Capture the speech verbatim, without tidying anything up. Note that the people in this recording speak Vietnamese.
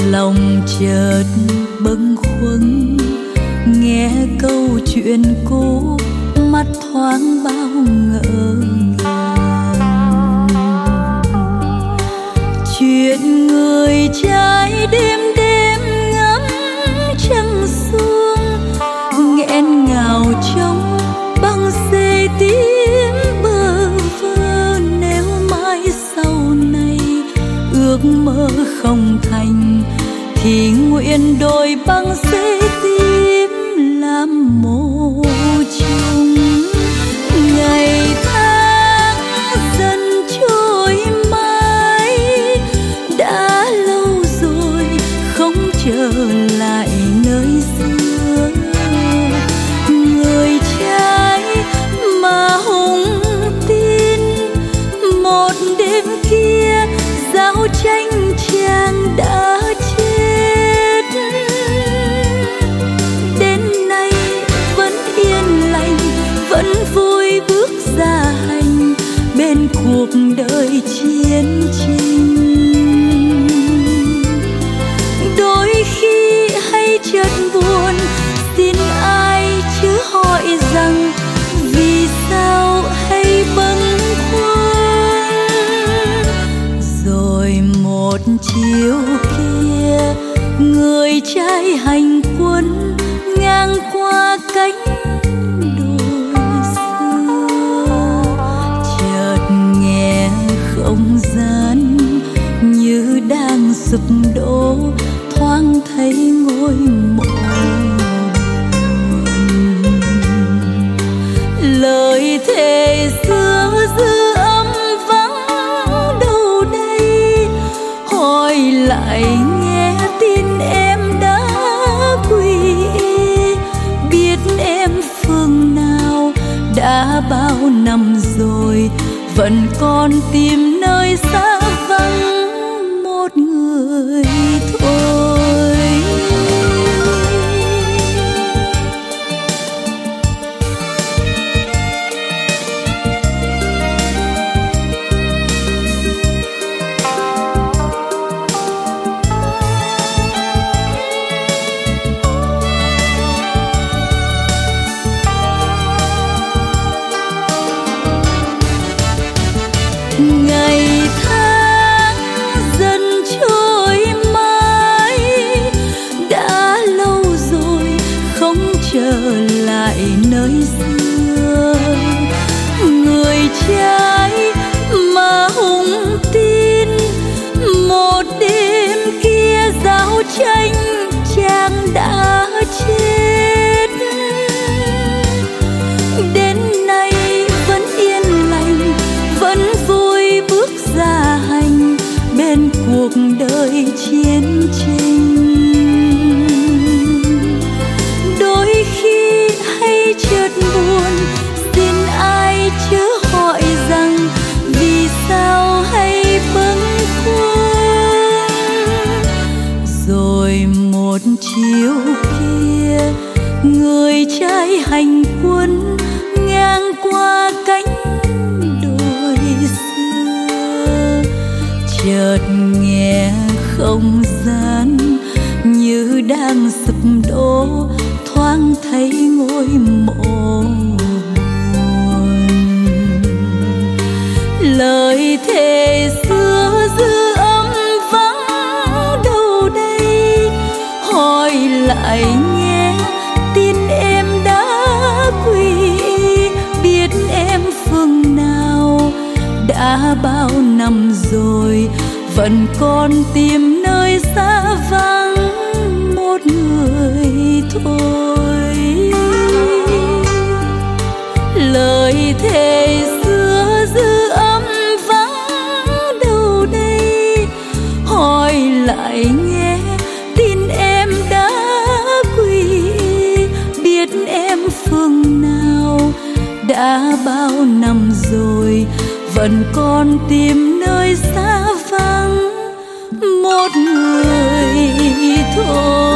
lòng chợt bâng khuâng nghe câu chuyện cũ, mắt thoáng bao ngỡ ngàng. Chuyện người trai đêm đêm ngắm trăng xuống, nghẹn ngào trong băng xê tím bơ vơ. Nếu mãi sau này ước mơ không thành, thì nguyện đổi băng xê tím làm mộ chung. Ngày tháng dần trôi mãi, đã lâu rồi không trở lại nơi xưa. Người trai mà hùng tin, một đêm kia giao tranh chàng đã chết. Đến nay vẫn yên lành, vẫn vui bước ra hành bên cuộc đời chiến tranh. Đôi khi hay chợt buồn, xin ai chớ hỏi rằng vì sao hay bâng khuâng. Rồi một chiều kia, người trai hành quân ngang qua cánh đồi xưa. Chợt nghe không gian như đang sụp đổ, thoáng thấy ngôi mộ. Lời thề xưa dư âm vắng đâu đây, hỏi lại nghe tin em đã quỳ. Biết em phương nào đã bao năm rồi, vẫn còn tìm nơi xa vắng một người thôi. Ngày tháng dần trôi mãi, đã lâu rồi không trở lại nơi xưa. Người trai mà hùng tin, một đêm kia giao tranh chàng đã chết. Đến nay vẫn yên lành, vẫn vui bước ra hành bên cuộc đời chiến tranh. Đôi khi hay chợt buồn, xin ai chớ hỏi rằng vì sao hay bâng khuâng. Rồi một chiều kia, người trai hành quân ngang qua cánh đồi xưa. Chợt nghe không gian như đang sụp đổ, thoáng thấy ngôi mộ buồn. Lời thề xưa dư âm vắng đâu đây, hỏi lại nghe tin em đã quỳ. Biết em phương nào đã bao năm rồi, vẫn còn tìm nơi xa vắng một người thôi. Lời thề xưa dư âm vắng đâu đây, hỏi lại nghe tin em đã quỳ. Biết em phương nào đã bao năm rồi, vẫn còn tìm nơi xa vắng một người thôi.